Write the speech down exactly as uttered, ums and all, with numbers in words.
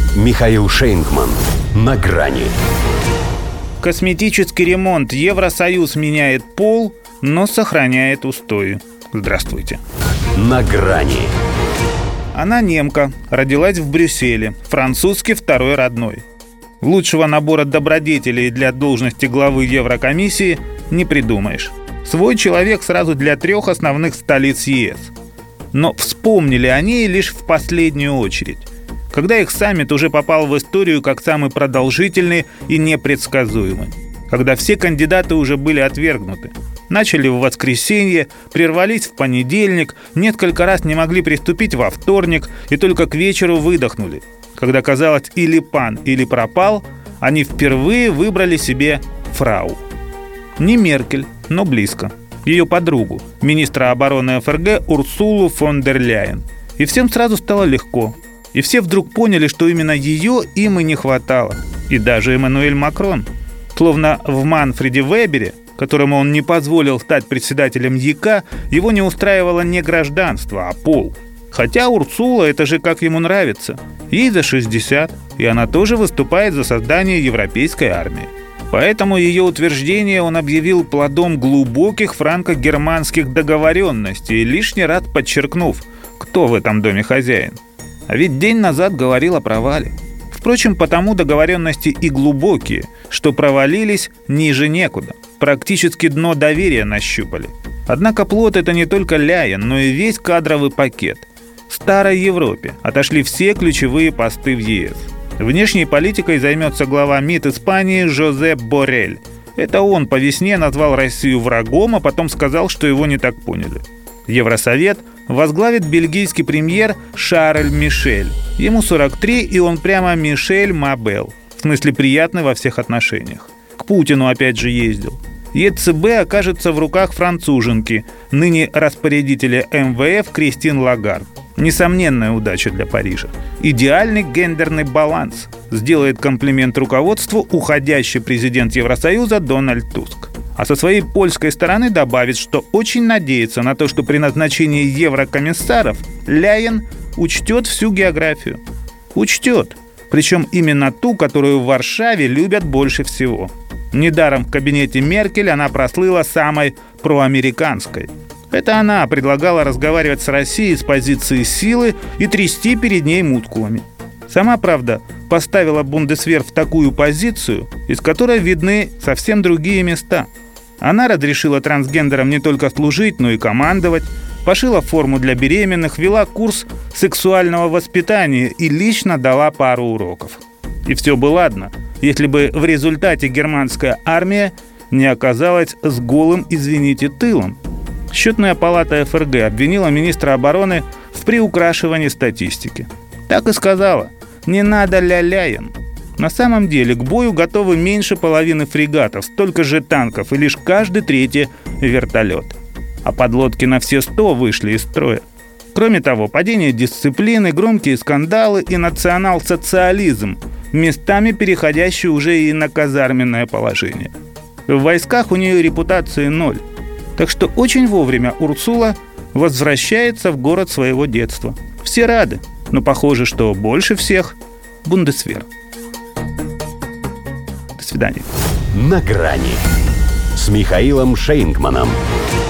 Михаил Шейнгман. На грани. Косметический ремонт. Евросоюз меняет пол, но сохраняет устои. Здравствуйте. На грани. Она немка, родилась в Брюсселе, французский второй родной. Лучшего набора добродетелей для должности главы Еврокомиссии не придумаешь. Свой человек сразу для трех основных столиц ЕС. Но вспомнили о ней лишь в последнюю очередь, когда их саммит уже попал в историю как самый продолжительный и непредсказуемый, когда все кандидаты уже были отвергнуты. Начали в воскресенье, прервались в понедельник, несколько раз не могли приступить во вторник и только к вечеру выдохнули. Когда казалось или пан, или пропал, они впервые выбрали себе фрау. Не Меркель, но близко. Ее подругу, министра обороны ФРГ Урсулу фон дер Ляйен. И всем сразу стало легко. И все вдруг поняли, что именно ее им и не хватало. И даже Эммануэль Макрон. Словно в Манфреде Вебере, которому он не позволил стать председателем ЕК, его не устраивало не гражданство, а пол. Хотя Урсула, это же как ему нравится. Ей за шестьдесят, и она тоже выступает за создание европейской армии. Поэтому ее утверждение он объявил плодом глубоких франко-германских договоренностей, лишний раз подчеркнув, кто в этом доме хозяин. А ведь день назад говорил о провале. Впрочем, потому договоренности и глубокие, что провалились ниже некуда. Практически дно доверия нащупали. Однако плод — это не только Ляйен, но и весь кадровый пакет. В старой Европе отошли все ключевые посты в ЕС. Внешней политикой займется глава МИД Испании Жозеп Боррель. Это он по весне назвал Россию врагом, а потом сказал, что его не так поняли. Евросовет возглавит бельгийский премьер Шарль Мишель. Ему сорок три, и он прямо Мишель Мабел. В смысле приятный во всех отношениях. К Путину опять же ездил. ЕЦБ окажется в руках француженки, ныне распорядителя эм вэ эф Кристин Лагард. Несомненная удача для Парижа. Идеальный гендерный баланс. Сделает комплимент руководству уходящий президент Евросоюза Дональд Туск. А со своей польской стороны добавит, что очень надеется на то, что при назначении еврокомиссаров Ляйен учтет всю географию. Учтет. Причем именно ту, которую в Варшаве любят больше всего. Недаром в кабинете Меркель она прослыла самой проамериканской. Это она предлагала разговаривать с Россией с позиции силы и трясти перед ней мускулами. Сама, правда, поставила Бундесвер в такую позицию, из которой видны совсем другие места. Она разрешила трансгендерам не только служить, но и командовать, пошила форму для беременных, вела курс сексуального воспитания и лично дала пару уроков. И все бы ладно, если бы в результате германская армия не оказалась с голым, извините, тылом. Счетная палата ФРГ обвинила министра обороны в приукрашивании статистики. Так и сказала: не надо ля-ляем. На самом деле к бою готовы меньше половины фрегатов, столько же танков и лишь каждый третий вертолет. А подлодки на все сто вышли из строя. Кроме того, падение дисциплины, громкие скандалы и национал-социализм, местами переходящий уже и на казарменное положение. В войсках у нее репутации ноль. Так что очень вовремя Урсула возвращается в город своего детства. Все рады, но похоже, что больше всех Бундесвер. До свидания. На грани с Михаилом Шейнгманом.